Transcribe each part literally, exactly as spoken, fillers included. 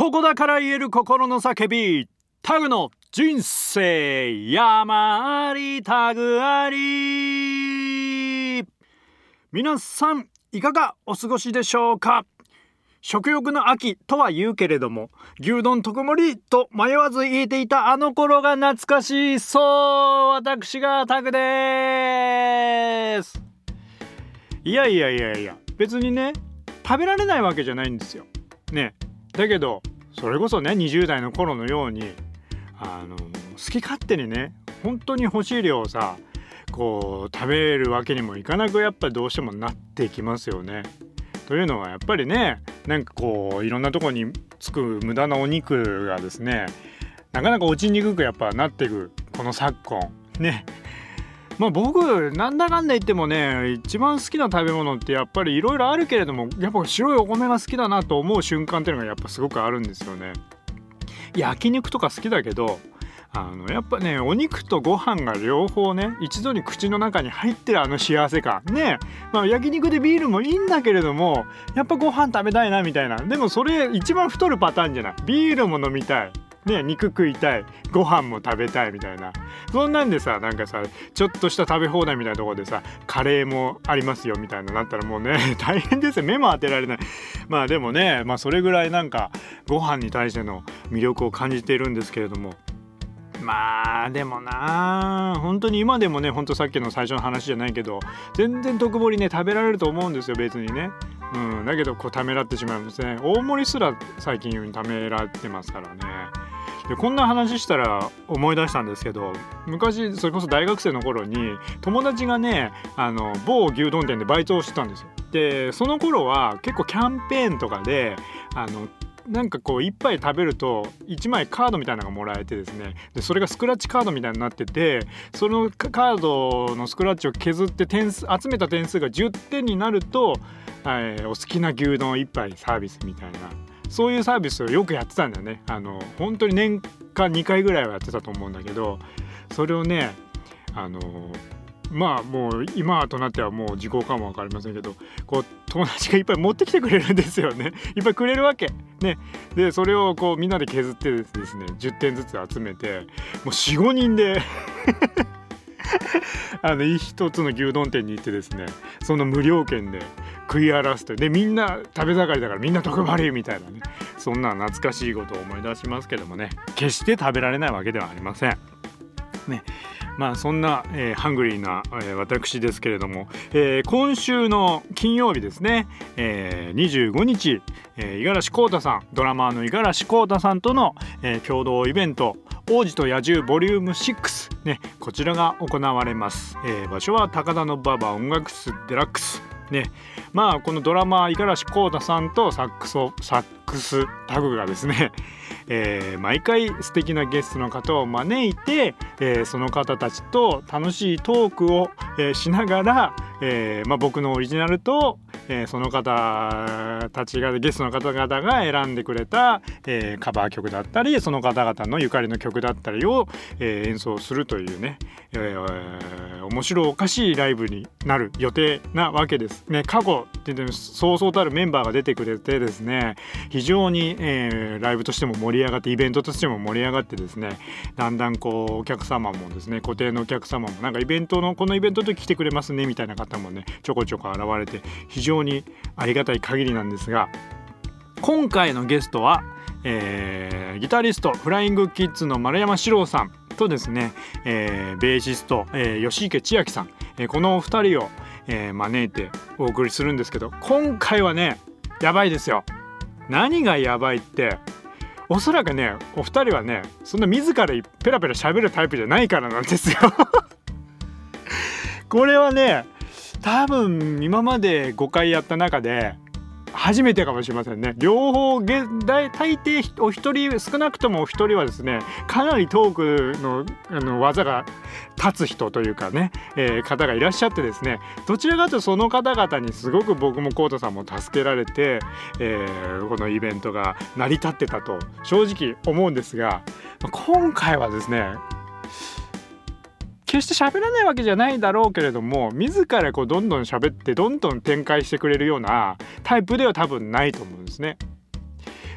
ここだから言える心の叫び、タグの人生山ありタグあり。皆さんいかがお過ごしでしょうか。食欲の秋とは言うけれども、牛丼特盛りと迷わず言えていたあの頃が懐かしい。そう、私がタグです。いやいやいやいや、別にね食べられないわけじゃないんですよね。だけどそれこそねにじゅう代の頃のようにあの好き勝手にね本当に欲しい量をさこう食べるわけにもいかなくやっぱりどうしてもなっていきますよね。というのはやっぱりねなんかこういろんなとこにつく無駄なお肉がですねなかなか落ちにくくやっぱなっていくこの昨今ね。まあ僕なんだかんだ言ってもね一番好きな食べ物ってやっぱりいろいろあるけれども、やっぱ白いお米が好きだなと思う瞬間っていうのがやっぱすごくあるんですよね。焼肉とか好きだけどあのやっぱねお肉とご飯が両方ね一度に口の中に入ってるあの幸せ感ね。まあ焼肉でビールもいいんだけれどもやっぱご飯食べたいなみたいな。でもそれ一番太るパターンじゃない。ビールも飲みたいね、肉食いたい、ご飯も食べたいみたいな。そんなんでさなんかさちょっとした食べ放題みたいなところでさカレーもありますよみたいななったらもうね大変ですよ。目も当てられない。まあでもねまあそれぐらいなんかご飯に対しての魅力を感じているんですけれども、まあでもな本当に今でもね本当さっきの最初の話じゃないけど全然特盛りね食べられると思うんですよ別にね。うん、だけどこうためらってしまうんですね。大盛りすら最近ためらってますからね。でこんな話したら思い出したんですけど、昔それこそ大学生の頃に友達がねあの某牛丼店でバイトをしてたんですよ。でその頃は結構キャンペーンとかであのなんかこう一杯食べるといちまいカードみたいなのがもらえてですね、でそれがスクラッチカードみたいになってて、そのカードのスクラッチを削って点数集めた点数がじゅってんになると、えー、お好きな牛丼一杯サービスみたいな、そういうサービスをよくやってたんだよね。あの本当に年間にかいぐらいはやってたと思うんだけど、それをねあのまあもう今となってはもう時効かも分かりませんけど、こう友達がいっぱい持ってきてくれるんですよね。いっぱいくれるわけね。でそれをこうみんなで削ってですねじゅってんずつ集めてもう よん,ご 人であの一つの牛丼店に行ってですねその無料券で食い荒らすと。でみんな食べ盛りだからみんな特盛りみたいなね、そんな懐かしいことを思い出しますけどもね、決して食べられないわけではありませんね。まあそんな、えー、ハングリーな、えー、私ですけれども、えー、今週の金曜日ですね、えー、にじゅうごにち、えー、五十嵐浩太さんドラマーの五十嵐浩太さんとの、えー、共同イベント王子と野獣ボリュームシックス、ね、こちらが行われます、えー、場所は高田馬場音楽室デラックスね。まあこのドラマー五十嵐浩太さんとサックスサックスタグがですね、えー、毎回素敵なゲストの方を招いて、えー、その方たちと楽しいトークを、えー、しながら、えーまあ、僕のオリジナルと、えー、その方たちがゲストの方々が選んでくれた、えー、カバー曲だったりその方々のゆかりの曲だったりを、えー、演奏するというね、えー、面白おかしいライブになる予定なわけですね。過去ってそうそうたるメンバーが出てくれてですね非常に、えー、ライブとしても盛り上がってイベントとしても盛り上がってですねだんだんこうお客様もですね固定のお客様もなんかイベントのこのイベントで来てくれますねみたいな方もねちょこちょこ現れて非常にありがたい限りなんですが、今回のゲストは、えー、ギタリストフライングキッズの丸山史郎さんとですね、えー、ベーシスト、えー、吉池千秋さん、えー、このお二人を、えー、招いてお送りするんですけど、今回はねやばいですよ。何がやばいっておそらくねお二人はねそんな自らペラペラ喋るタイプじゃないからなんですよこれはね多分今までごかいやった中で初めてかもしれませんね。両方大抵お一人少なくともお一人はですねかなりトーク の, あの技が立つ人というかね、えー、方がいらっしゃってですね、どちらかというとその方々にすごく僕もコウタさんも助けられて、えー、このイベントが成り立ってたと正直思うんですが、今回はですね決して喋らないわけじゃないだろうけれども自らこうどんどん喋ってどんどん展開してくれるようなタイプでは多分ないと思うんですね。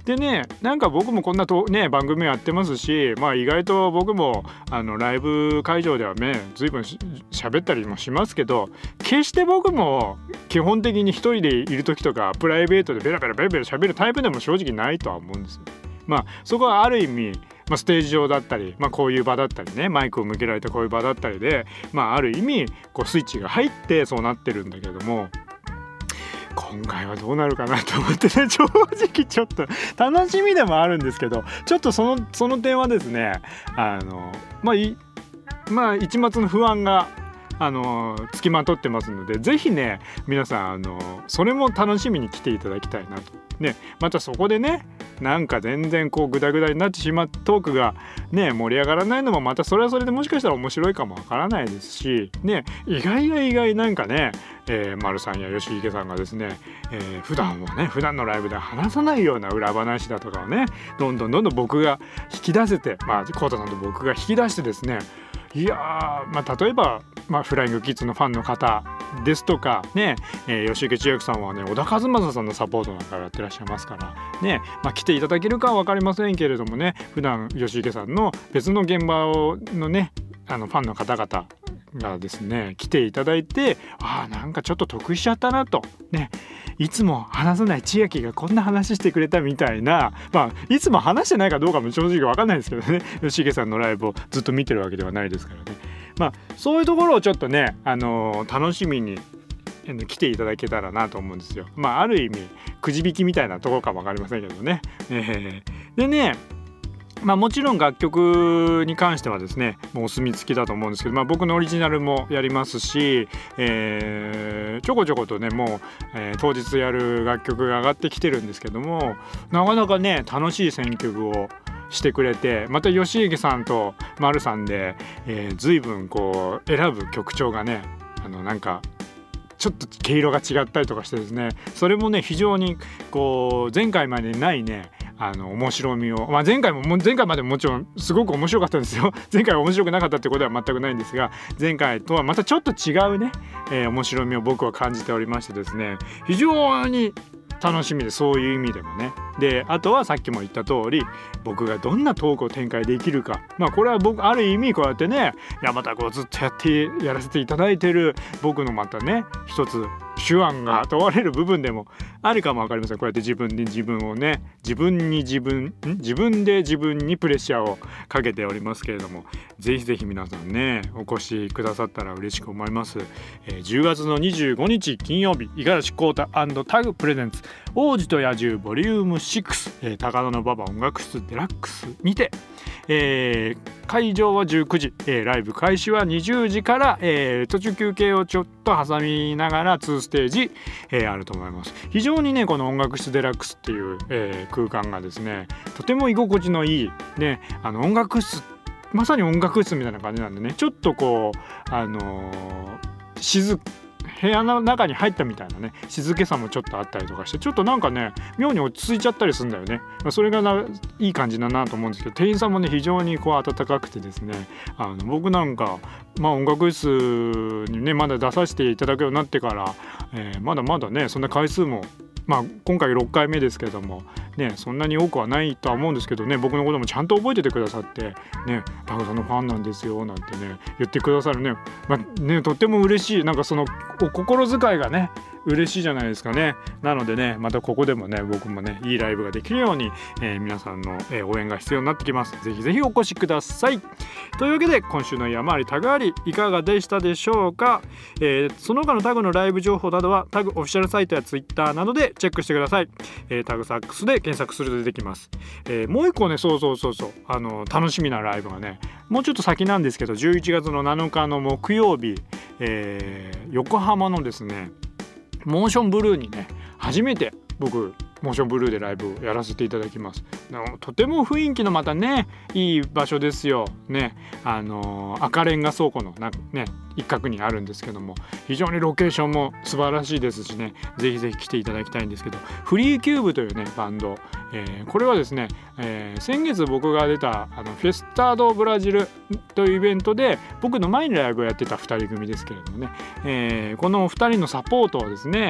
でね、なんか僕もこんなと、ね、番組やってますし、まあ、意外と僕もあのライブ会場ではね随分し喋ったりもしますけど、決して僕も基本的に一人でいる時とかプライベートでベラベラベラベラ喋るタイプでも正直ないとは思うんですよ。まあそこはある意味、まあ、ステージ上だったり、まあ、こういう場だったりね、マイクを向けられたこういう場だったりで、まあ、ある意味こうスイッチが入ってそうなってるんだけども、今回はどうなるかなと思ってね、正直ちょっと楽しみでもあるんですけど、ちょっとそのその点はですね、あのまあいまあ一末の不安があのつきまとってますので、ぜひね皆さんあのそれも楽しみに来ていただきたいなとね。またそこでねなんか全然こうグダグダになってしまうトークがね盛り上がらないのもまたそれはそれでもしかしたら面白いかもわからないですしね、意外や意外なんかね、えー、丸さんや吉池さんがですね、えー、普段はね普段のライブで話さないような裏話だとかをねどんどんどんどん僕が引き出せて、まあコウタさんと僕が引き出してですね、いやー、まあ、例えば、まあ、フライングキッズのファンの方ですとかね、えー、吉池千秋さんはね小田和正さんのサポートなんかやってらっしゃいますからね、まあ、来ていただけるかは分かりませんけれどもね、普段吉池さんの別の現場をのねあのファンの方々がですね来ていただいて、あーなんかちょっと得しちゃったなとね、いつも話さない千秋がこんな話してくれたみたいな、まあいつも話してないかどうかも正直分かんないですけどね、吉池さんのライブをずっと見てるわけではないですからね、まあそういうところをちょっとね、あのー、楽しみに来ていただけたらなと思うんですよ。まあある意味くじ引きみたいなところかも分かりませんけどね、えー、でねまあ、もちろん楽曲に関してはですねもうお墨付きだと思うんですけど、まあ、僕のオリジナルもやりますし、えー、ちょこちょことねもう、えー、当日やる楽曲が上がってきてるんですけども、なかなかね楽しい選曲をしてくれて、また吉池さんと丸さんで、えー、随分こう選ぶ曲調がねあのなんかちょっと毛色が違ったりとかしてですね、それもね非常にこう前回までにないねあの面白みを、まあ、前回も前回までももちろんすごく面白かったんですよ。前回は面白くなかったってことは全くないんですが、前回とはまたちょっと違うね、えー、面白みを僕は感じておりましてですね、非常に楽しみで、そういう意味でもね。であとはさっきも言った通り僕がどんなトークを展開できるか、まあこれは僕ある意味こうやってねいやまたこうずっとやってやらせていただいてる僕のまたね一つ手腕が問われる部分でもあるかも分かりません。こうやって自分で自分をね自分に自分ん自分で自分にプレッシャーをかけておりますけれども、ぜひぜひ皆さんねお越しくださったら嬉しく思います。えー、じゅうがつのにじゅうごにち金曜日、五十嵐浩太&タグプレゼンツ王子と野獣ボリュームろく、えー、高田馬場音楽室デラックスにて、えー、会場はじゅうくじ、えー、ライブ開始はにじゅうじから、えー、途中休憩をちょっと挟みながらにステージ、えー、あると思います。非常にねこの音楽室デラックスっていう、えー、空間がですねとても居心地のいい、ね、あの音楽室まさに音楽室みたいな感じなんでね、ちょっとこうあのー、静部屋の中に入ったみたいなね静けさもちょっとあったりとかして、ちょっとなんかね妙に落ち着いちゃったりするんだよね。まあ、それがないい感じだなと思うんですけど、店員さんもね非常にこう温かくてですね、あの僕なんか、まあ、音楽室にねまだ出させていただくようになってから、えー、まだまだねそんな回数もまあ、今回ろっかいめですけども、ね、そんなに多くはないとは思うんですけどね、僕のこともちゃんと覚えててくださってね、タグさんのファンなんですよなんてね言ってくださるね、まあ、ねとっても嬉しい、なんかそのお心遣いがね嬉しいじゃないですかね。なのでねまたここでもね僕もねいいライブができるように、えー、皆さんの、えー、応援が必要になってきます。ぜひぜひお越しください。というわけで今週の山ありタグありいかがでしたでしょうか。えー、その他のタグのライブ情報などはタグオフィシャルサイトやツイッターなどでチェックしてください。えー、タグサックスで検索すると出てきます。えー、もう一個ねそうそうそうそうあの楽しみなライブがねもうちょっと先なんですけどじゅういちがつのなのかの木曜日、えー、横浜のですねモーションブルーにね初めて僕モーションブルーでライブをやらせていただきます。とても雰囲気のまたねいい場所ですよね。あのー、赤レンガ倉庫のなんかね一角にあるんですけども、非常にロケーションも素晴らしいですしね、ぜひぜひ来ていただきたいんですけど、フリーキューブというねバンド、えー、これはですね、えー、先月僕が出たあのフェスタードブラジルというイベントで僕の前にライブをやってたふたり組ですけれどもね、えー、このふたりのサポートをですね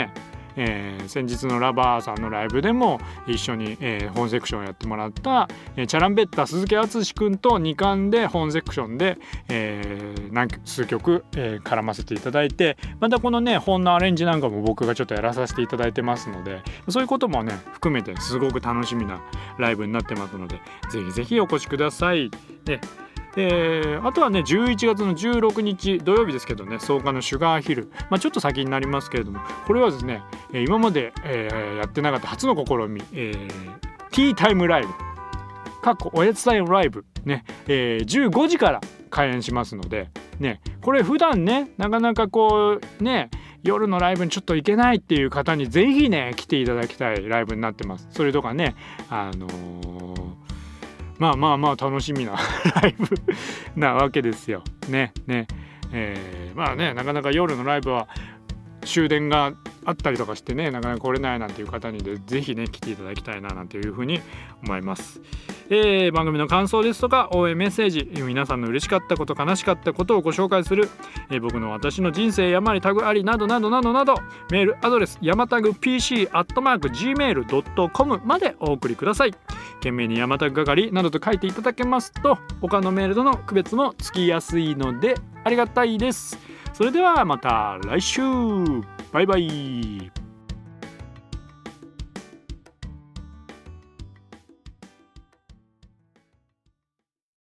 えー、先日のラバーさんのライブでも一緒に、えー、本セクションをやってもらった、えー、チャランベッタ鈴木敦くんとに冠で本セクションで、えー、何数曲、えー、絡ませていただいて、またこのね本のアレンジなんかも僕がちょっとやらさせていただいてますので、そういうこともね含めてすごく楽しみなライブになってますので、ぜひぜひお越しください。でえー、あとはねじゅういちがつのじゅうろくにち土曜日ですけどね、草加のシュガーヒル、まあ、ちょっと先になりますけれども、これはですね今まで、えー、やってなかった初の試み、えー、ティータイムライブかっこおやつタイムライブね、えー、じゅうごじから開演しますのでね、これ普段ねなかなかこうね夜のライブにちょっと行けないっていう方にぜひね来ていただきたいライブになってます。それとかねあのーまあまあまあ楽しみなライブなわけですよね。ね、えー、まあねなかなか夜のライブは終電があったりとかしてねなかなか来れないなんていう方にでぜひね来ていただきたいななんていうふうに思います。えー、番組の感想ですとか応援メッセージ、皆さんの嬉しかったこと悲しかったことをご紹介する、えー、僕の私の人生山ありタグありなどなどなどなどメールアドレス山タグ ピーシー アットマーク ジーメール ドットコム までお送りください。懸命に山タグ係などと書いていただけますと他のメールとの区別もつきやすいのでありがたいです。それではまた来週、バイバイ。